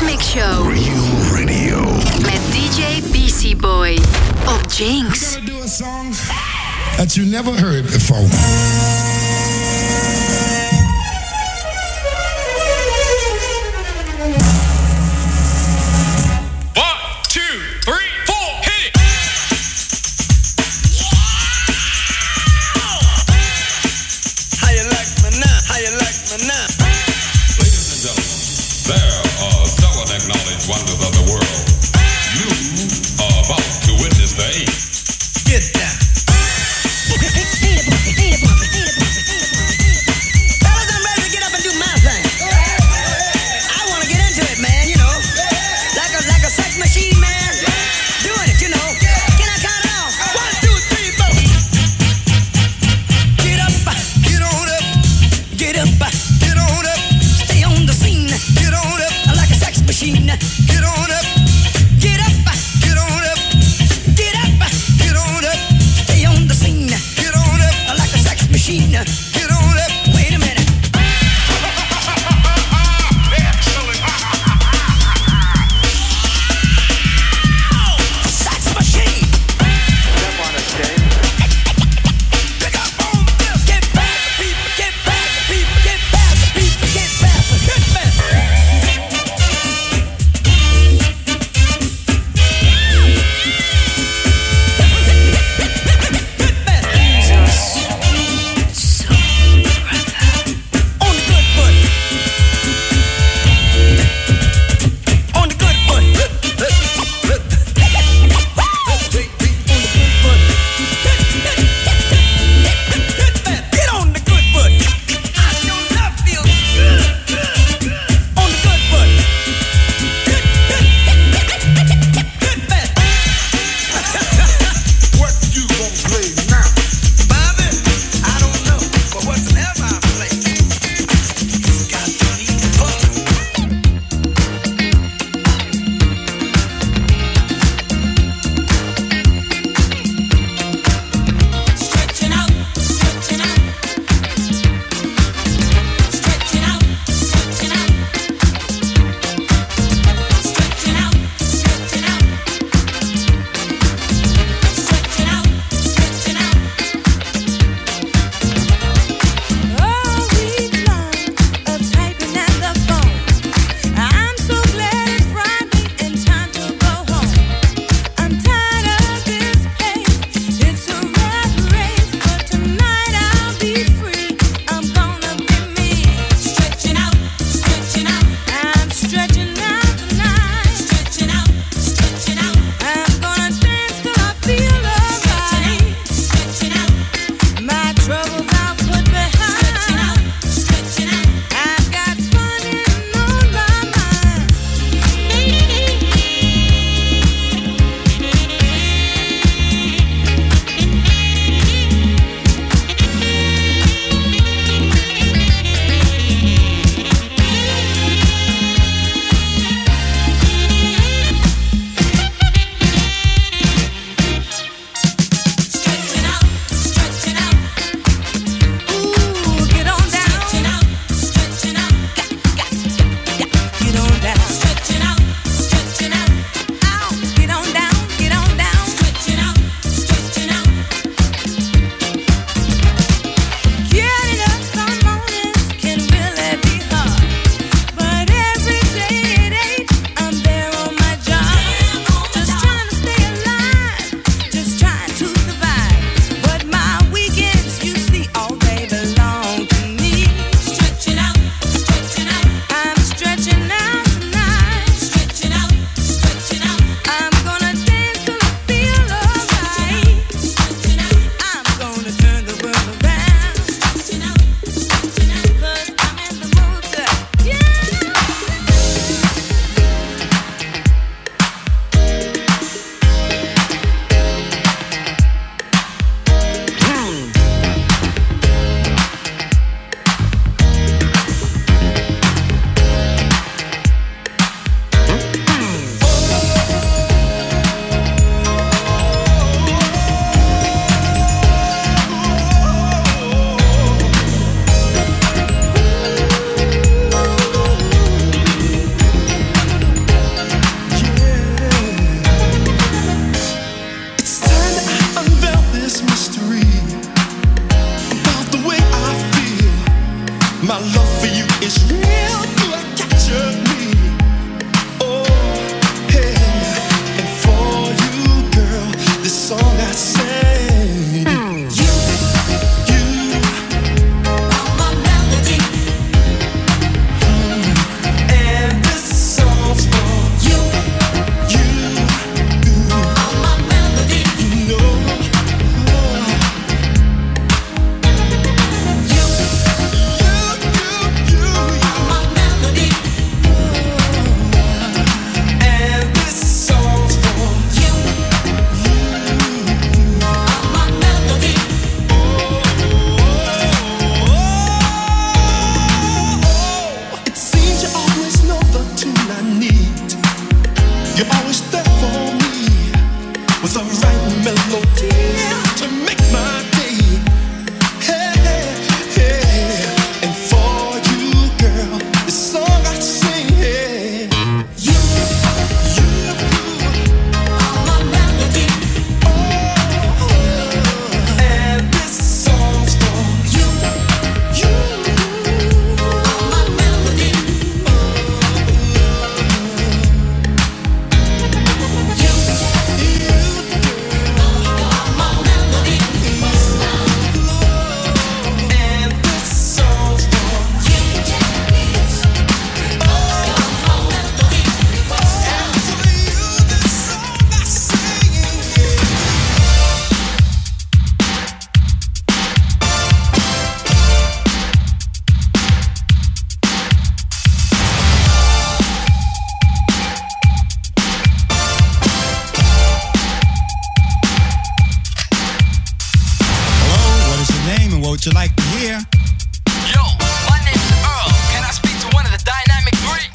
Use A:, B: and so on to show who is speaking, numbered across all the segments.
A: Mix Show.
B: Real Radio.
A: Met DJ BC Boy op Jinx.
C: We're gonna do a song that you never heard before.
D: Wonders of the world. You are about to witness the eight. Get down.
E: Fellas, I'm ready to get up and do my thing. I want to get into it, man, you know. Like a sex machine, man. Doing it, you know. Can I count it off? 1, 2, 3, 4. Get up, get on up. Get up, get on up. Stay on the scene. Get on up. Like a sex machine. Get on up. Get up. Get on up. Get up. Get on up. Stay on the scene. Get on up. Like a sex machine. Get on up. Wait a minute. Sex machine.
F: Step on it, James.
E: Pick up on this. Get past the people. Get past the people. Get past the people. Get past the good man.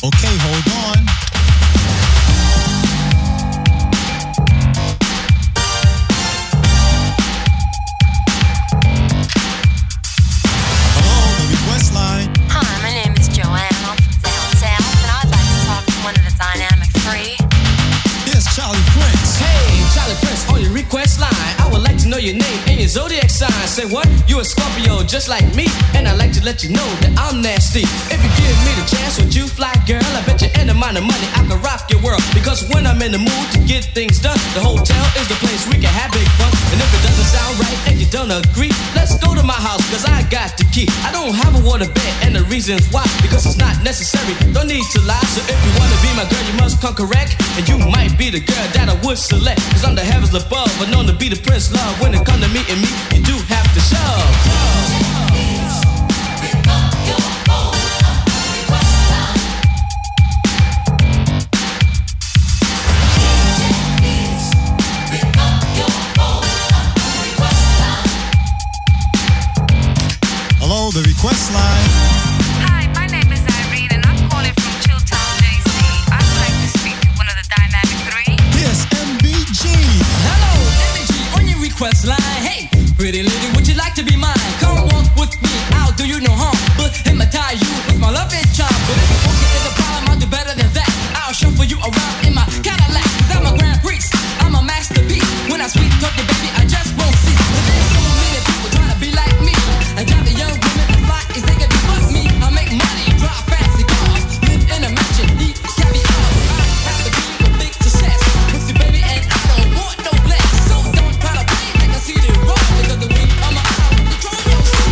B: Okay, hold on. Hello, the request line.
G: Hi, my name is Joanne. I'm from down south, and I'd like to talk to one of the Dynamic 3.
B: Yes, Charlie Prince.
H: Hey, Charlie Prince, on your request line, I would like to know your name and your zodiac sign. Say what? You a Scorpio just like me, and I'd like to let you know that I'm nasty. If you give me the chance, would you fly, girl? I bet you any amount of money I can rock your world. Because when I'm in the mood to get things done, the hotel is the place we can have big fun. And if it doesn't sound right and you don't agree, let's go to my house, cause I got the key. I don't have a water bed, and the reason's why, because it's not necessary, don't need to lie. So if you wanna be my girl, you must come correct, and you might be the girl that I would select. Cause I'm the heavens above, but known to be the prince love. When it come to meeting me, you do have to shove.
B: Hello, the request line.
I: Hi, my name is Irene, and I'm calling from Chilltown, JC. I would like to speak to one of the Dynamic 3.
B: Yes, MBG.
H: Hello, MBG, on your request line. Hey, pretty lady, would you like to be mine? Come walk with me, I'll do you no harm, but hypnotize you with my love and charm. But if you won't get the problem, I'll do better than that. I'll shuffle you around in my Cadillac, cause I'm a grand priest, I'm a masterpiece. When I sweet talk you, baby, I just won't cease. But there's so many people trying to be like me, and drive the young women as fly as they can be but me. I make money, drive fancy cars, live in a mansion, eat caviar. I have to be a big success, pussy baby, and I don't want no less. So don't try to play like I see the road, because the wing of my eye will control your soul.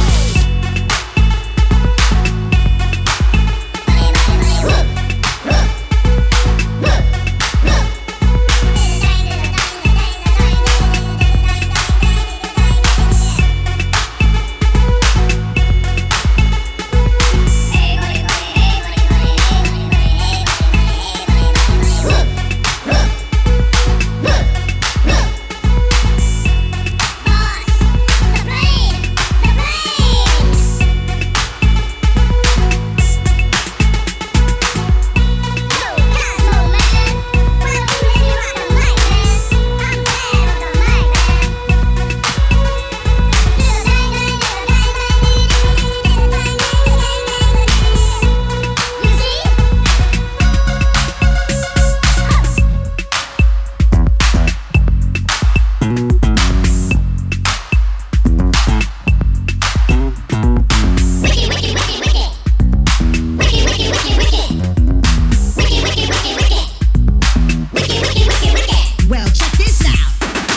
J: Well, check this out.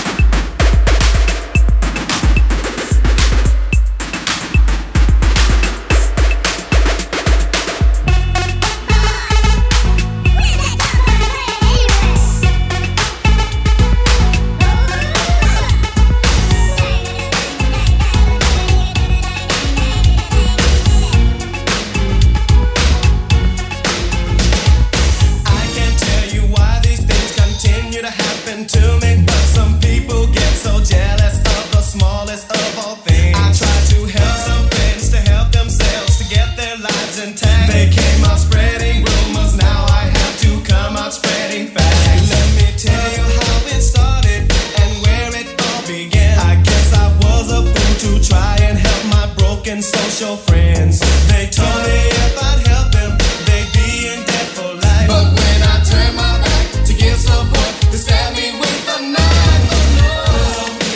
E: I can't tell you why these things continue to happen to me, but some people get so jealous of the smallest of all things. I try to help some friends to help themselves to get their lives intact. They came out spreading rumors, now I have to come out spreading facts. Let me tell you how it started and where it all began. I guess I was a fool to try and help my broken social friends. They told me if I'd help them, they'd be in debt for life. But when I turned my back to give support, they stabbed me with a knife. Oh no,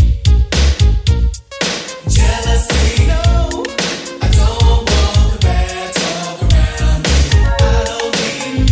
E: jealousy. No, I don't want the bad talk around me. I don't need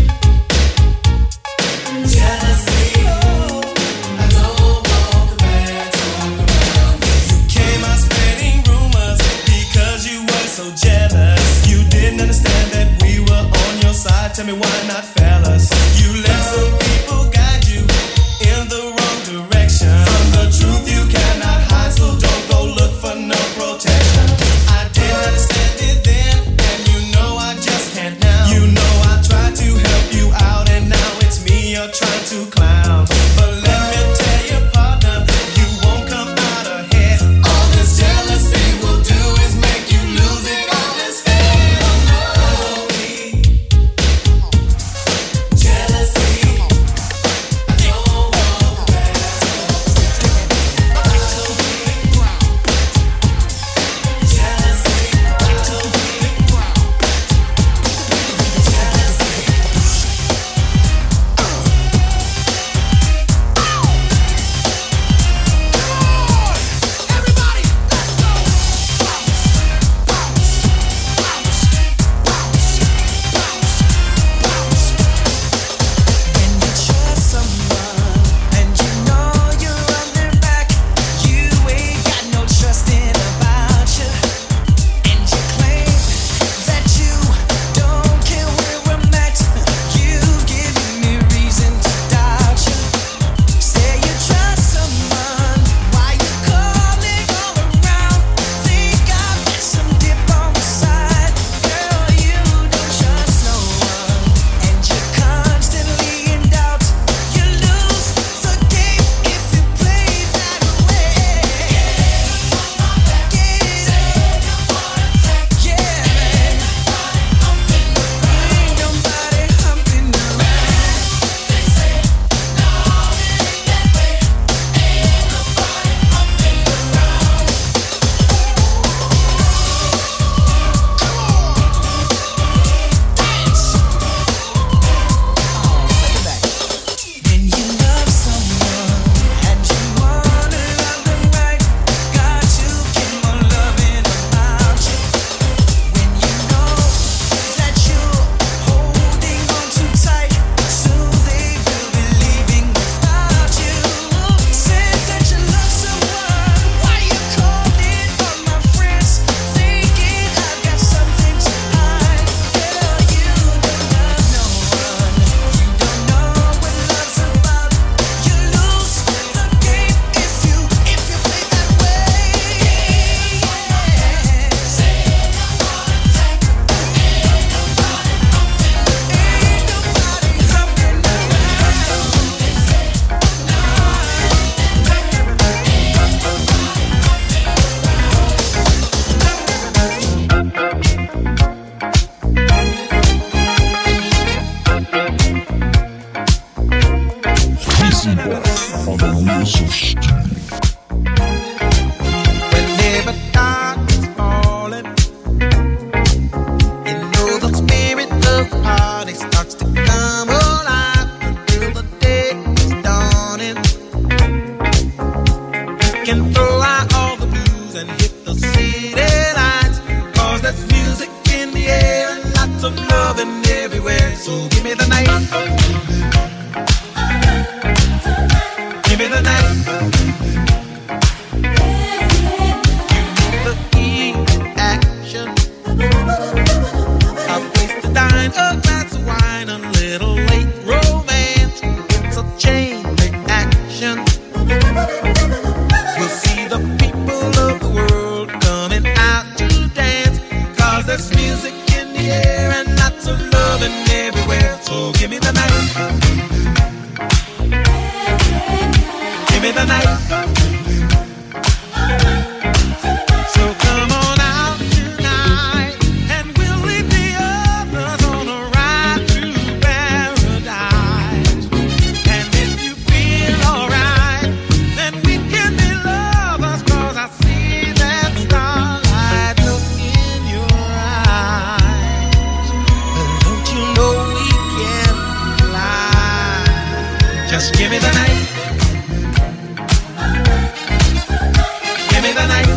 E: jealousy. No, I don't want the bad talk around me. You came out spreading rumors because you were so jealous. You didn't understand that we were on your side. Tell me why not, fellas? You let some people guide you in the wrong direction. From the truth you cannot hide, so don't go look for no protection. I didn't understand it then, and you know I just can't now. You know I tried to help you out, and now it's me you're trying to clown. But let me tell you, partner, you won't come out ahead. All this jealousy will do is make you lose it all instead. Oh no, loving everywhere. So give me the night. Give me the night. You need the key action. A place to dine, a glass of wine, a little late romance. It's a chain reaction. You'll see the people of the world coming out to dance. 'Cause there's music in the air and lots of loving everywhere. So give me the night. Give me the night. So come on out tonight and we'll leave the others on a ride to paradise. And if you feel alright, then we can be lovers. 'Cause I see that starlight look in your eyes. But don't you know we can fly? Just give me the night. Give me the night.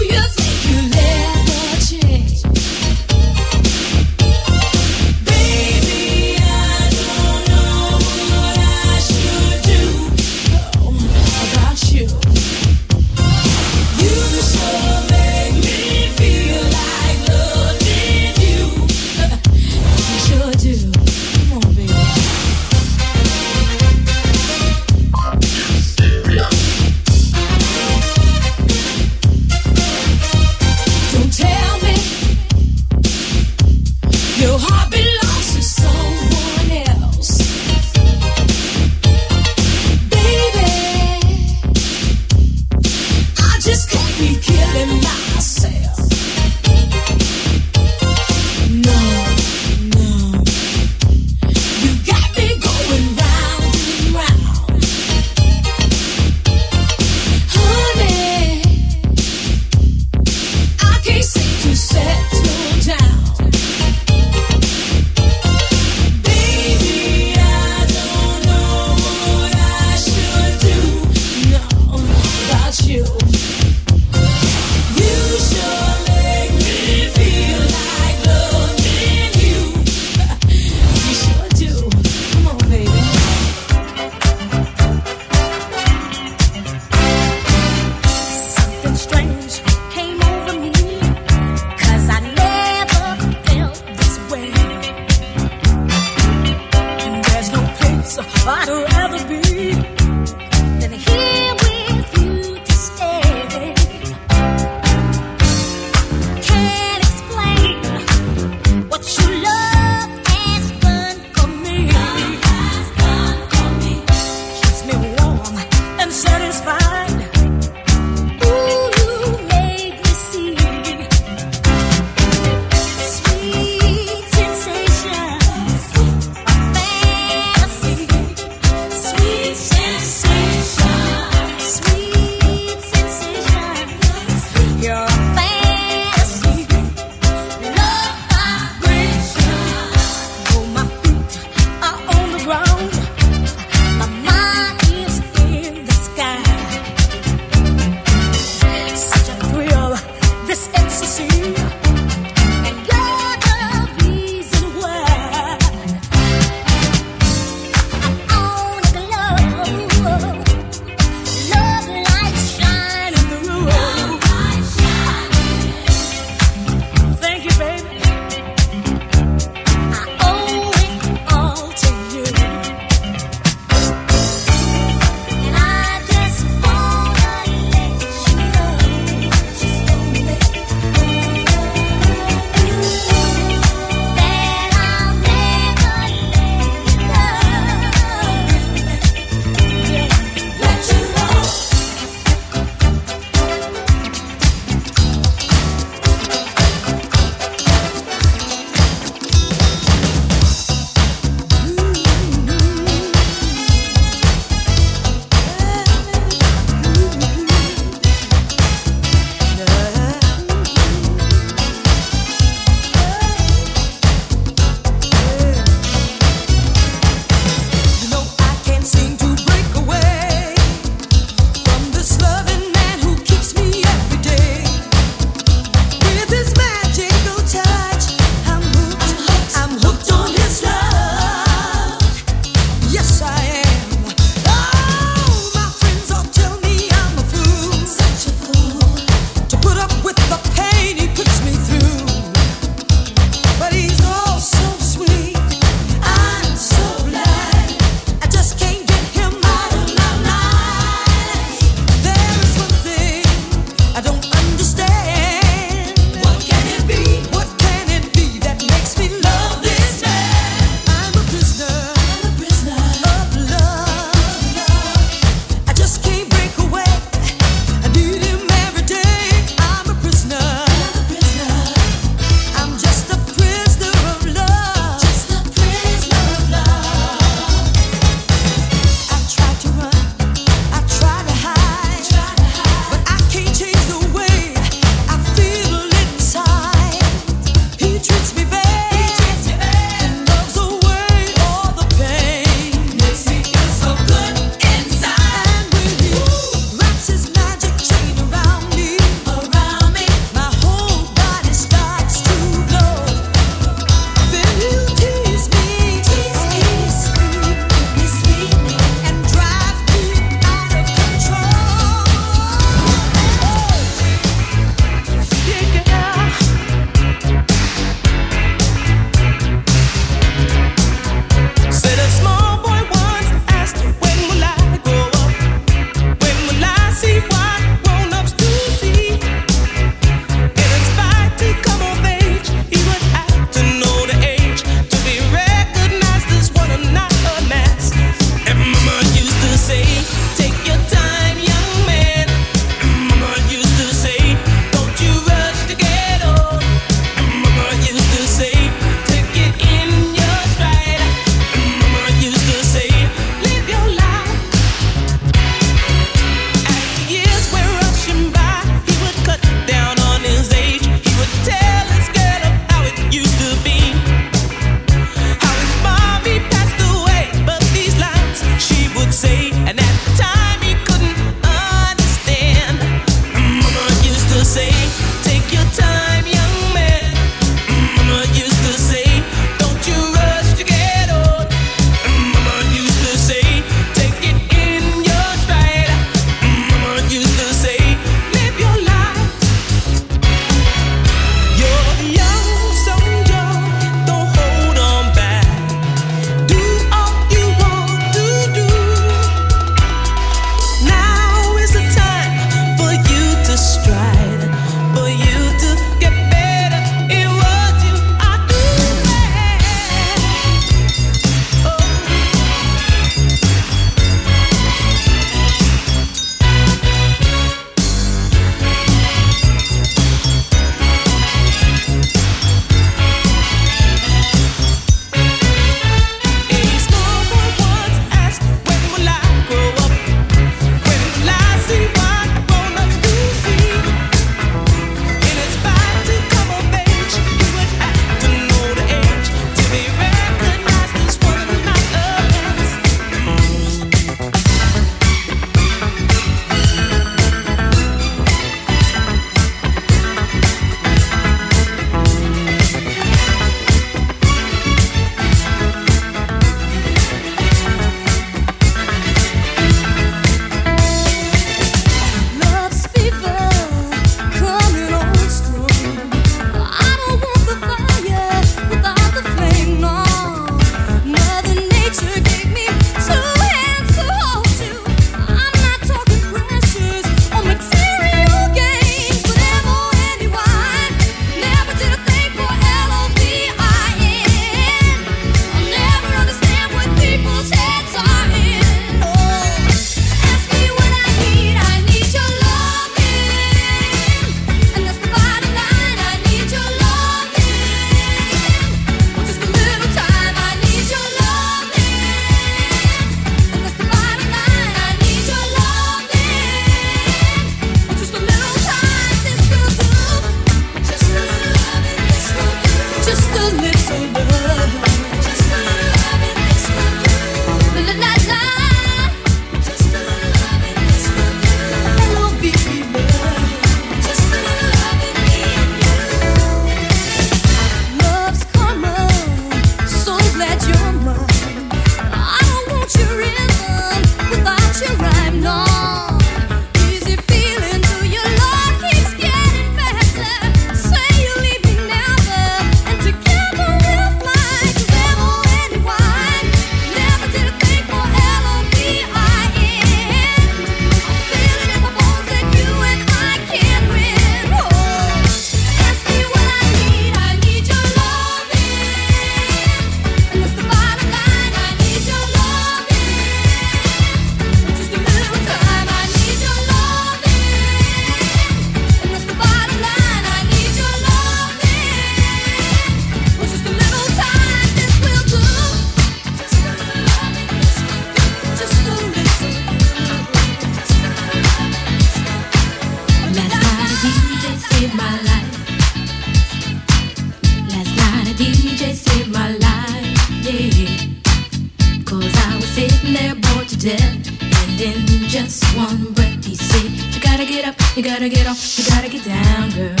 K: death. And in just one breath he said, you gotta get up, you gotta get off, you gotta get down, girl.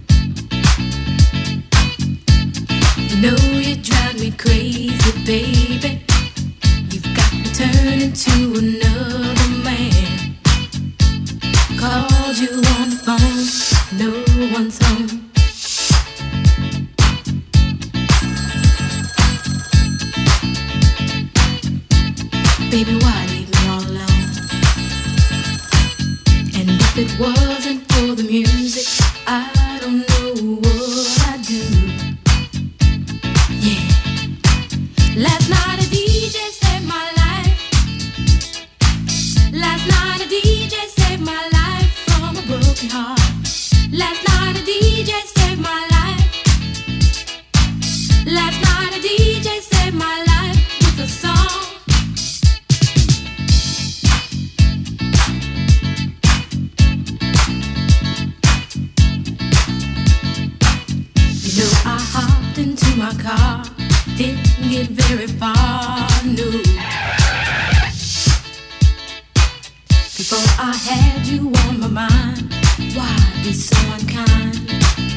K: You know you drive me crazy, baby. You've got me turning to another man. Called you on the phone, no one's home. Baby, why leave me all alone? And if it wasn't for the music, I don't know what I'd do. Yeah. Last night a DJ saved my life. Last night a DJ saved my life from a broken heart. Last night a DJ saved my life. Last night a DJ saved my life with a song. I hopped into my car, didn't get very far, no. Before I had you on my mind, why be so unkind?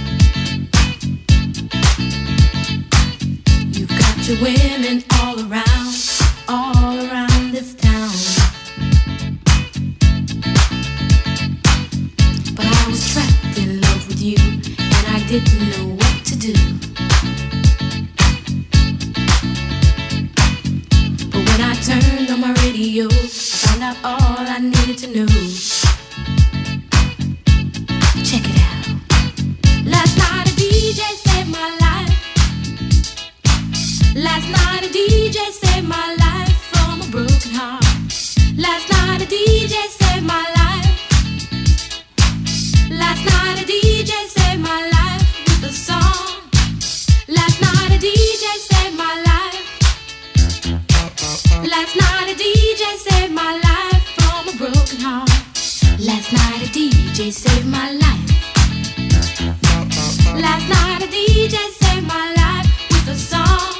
K: You've got your women all around this town. But I was trapped in love with you, and I didn't know what to do. But when I turned on my radio, I found out all I needed to know. Check it out. Last night a DJ saved my life. Last night a DJ saved my life from a broken heart. Last night a DJ saved my life. Last night a DJ saved my life with a song. Last night a DJ saved my life. Last night a DJ saved my life from a broken heart. Last night a DJ saved my life. Last night a DJ saved my life with a song.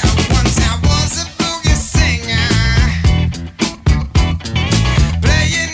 E: Playing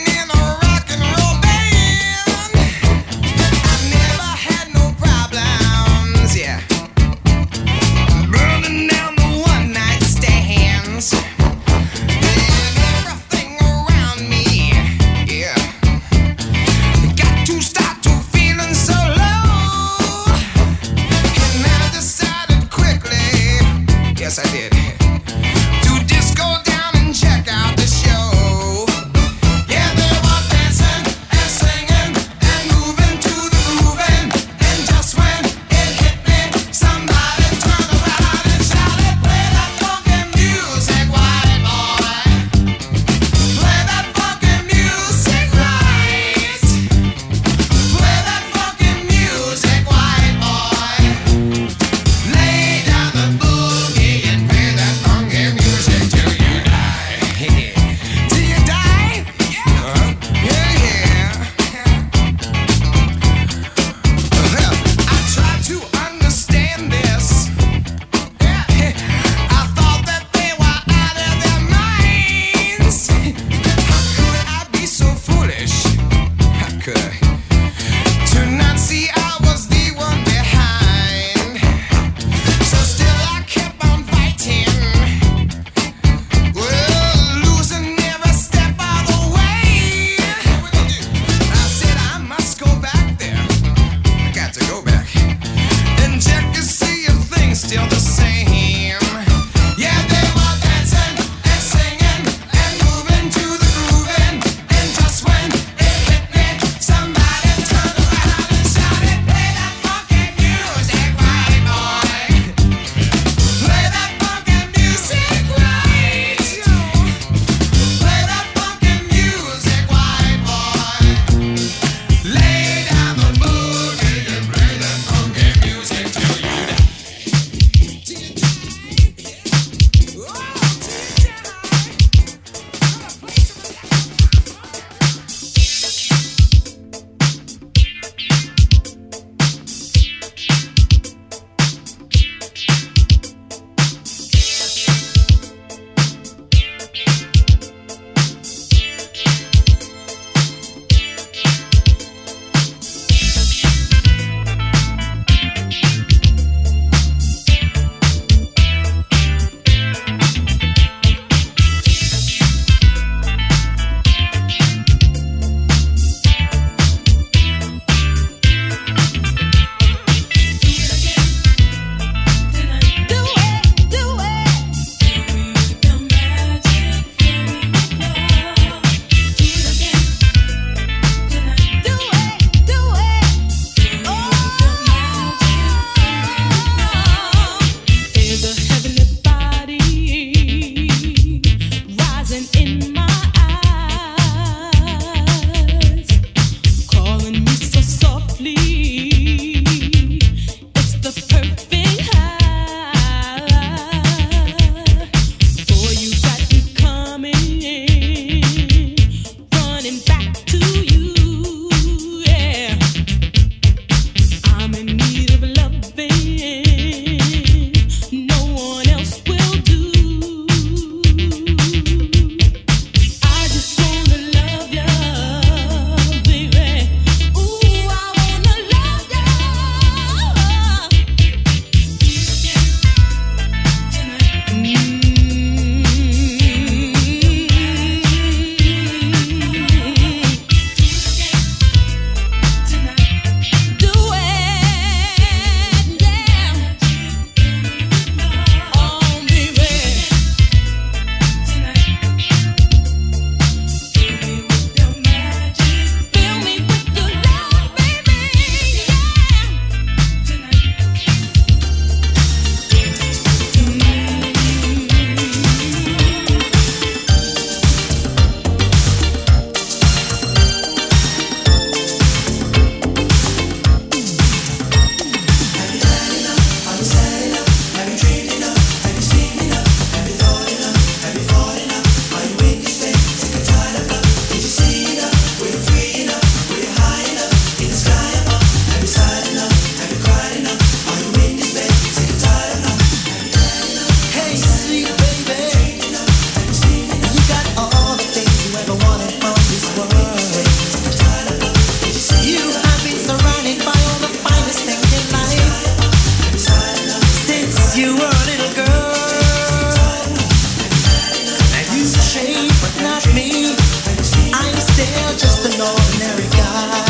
E: you were a little girl. Now you changed, but not me. I'm still just an ordinary guy.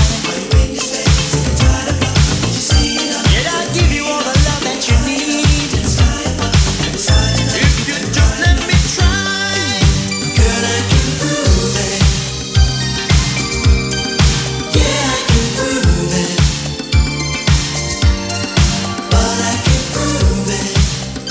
E: Yet I give you all the love that you need. If you just let me try, girl, I can prove it. Yeah, I can prove it. But I can prove it.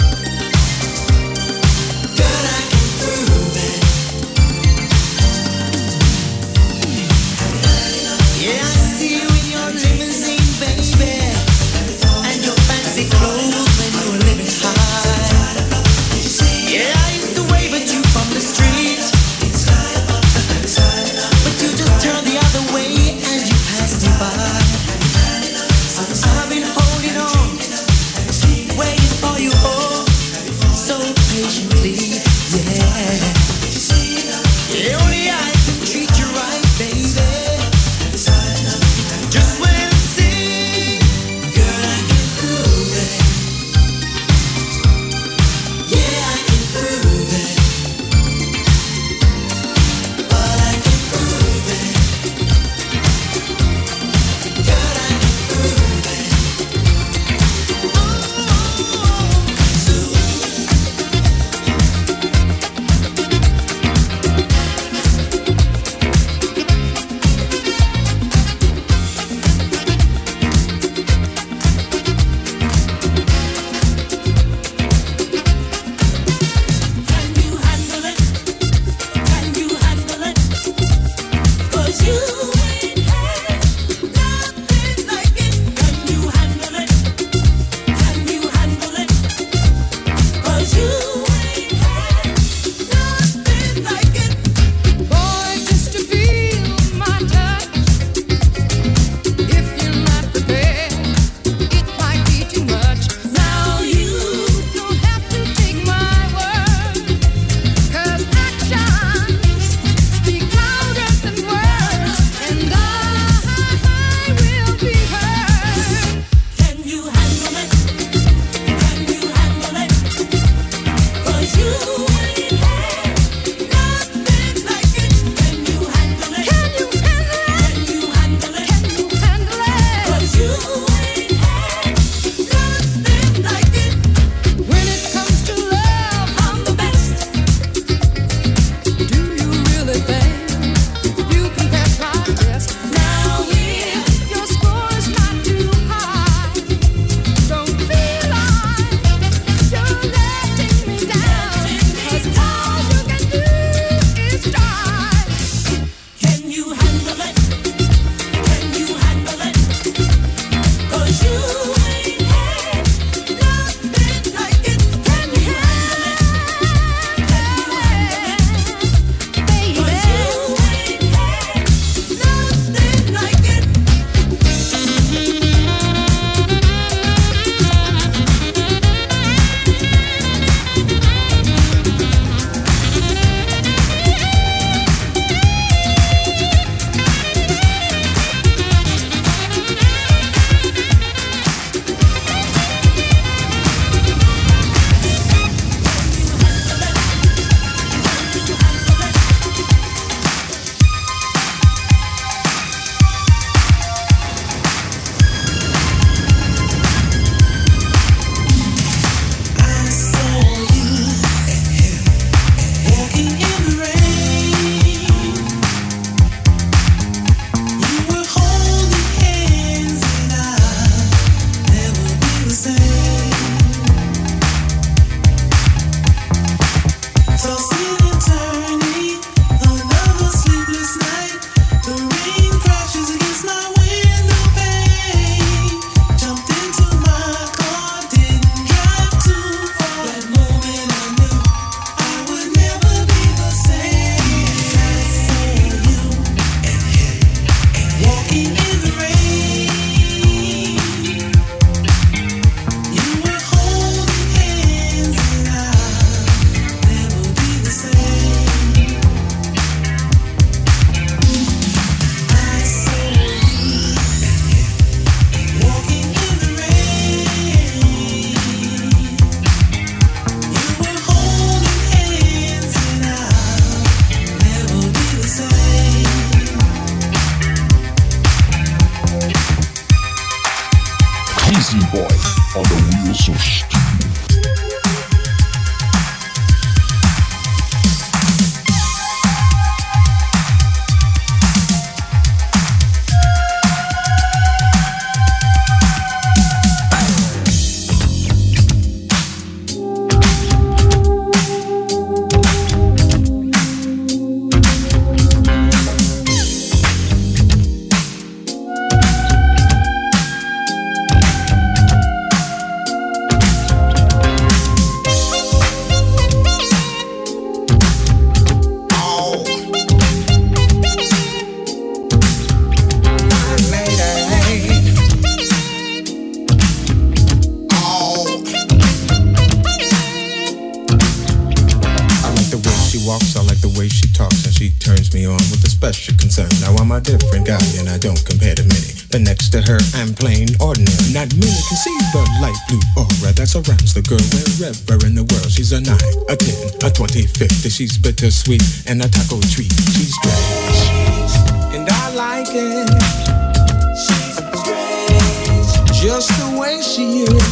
L: Different guy and I don't compare to many. But next to her I'm plain ordinary. Not many can see the light blue aura that surrounds the girl wherever in the world. She's a 9, a 10, a 20, 50. She's bittersweet and a taco treat. She's strange and I like it. She's strange, just the way she is.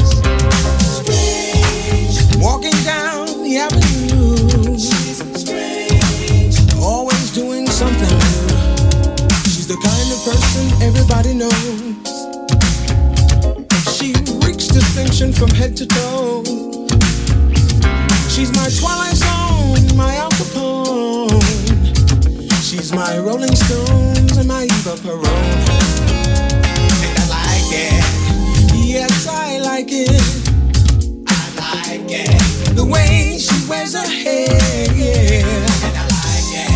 L: Strange, walking down the avenue. She's strange, always doing something new. The kind of person everybody knows. She reeks distinction from head to toe. She's my Twilight Zone, my Al Capone. She's my Rolling Stones and my Eva Peron. And I like it. Yes, I like it. I like it. The way she wears her hair, yeah. And I like it.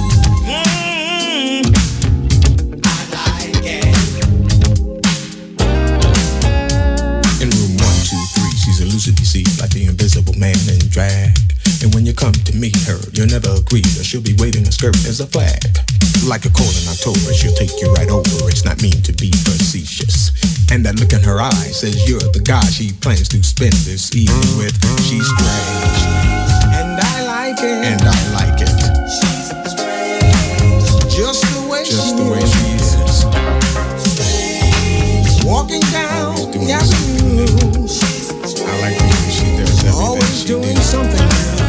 L: You see, like the invisible man in drag. And when you come to meet her, you'll never agree that she'll be waving a skirt as a flag. Like a cold in October, she'll take you right over. It's not mean to be facetious. And that look in her eye says you're the guy she plans to spend this evening with. She's strange, and I like it. And I like it. She's strange, just the way she is. Strange, walking down the avenue. I like the way she does everything. Always doing something new.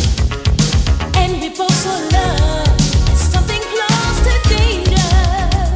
K: Something close to danger.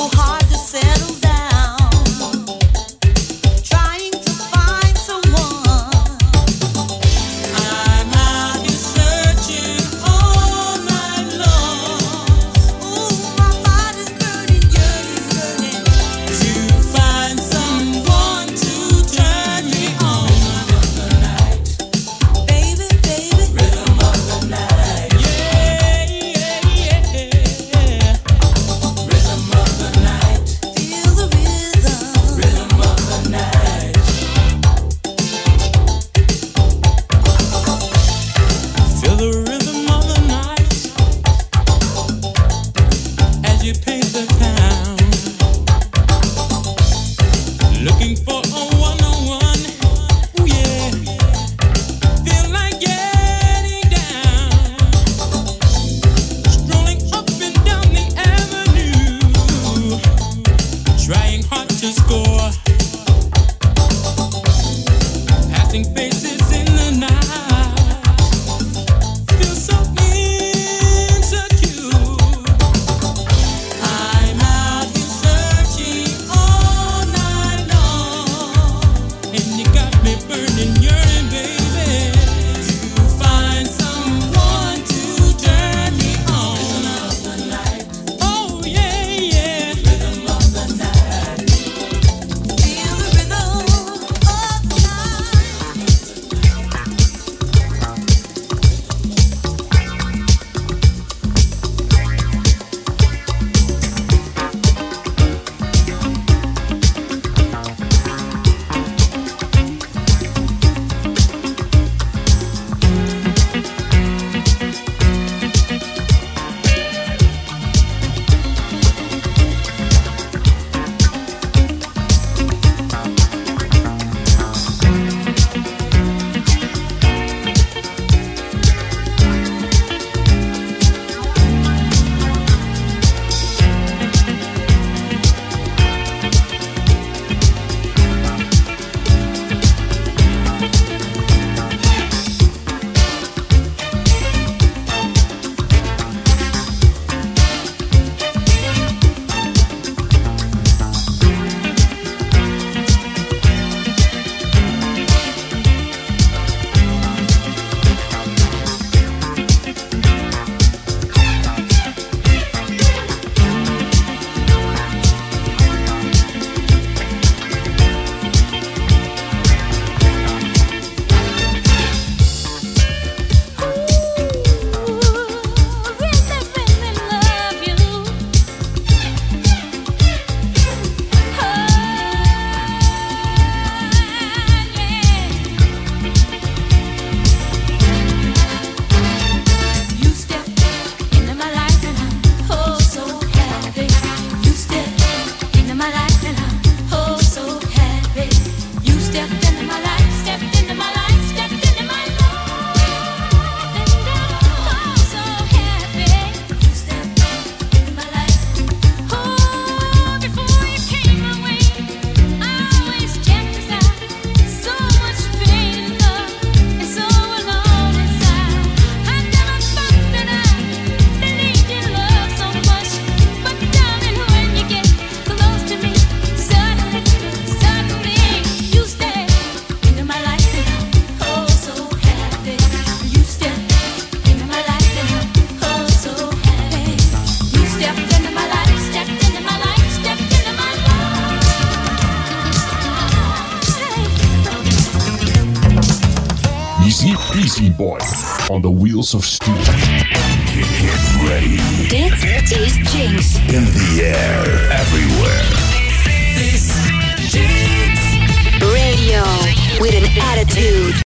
M: Beastie Boy on the wheels of steel. Get ready.
A: Dit is Jinx.
M: In the air.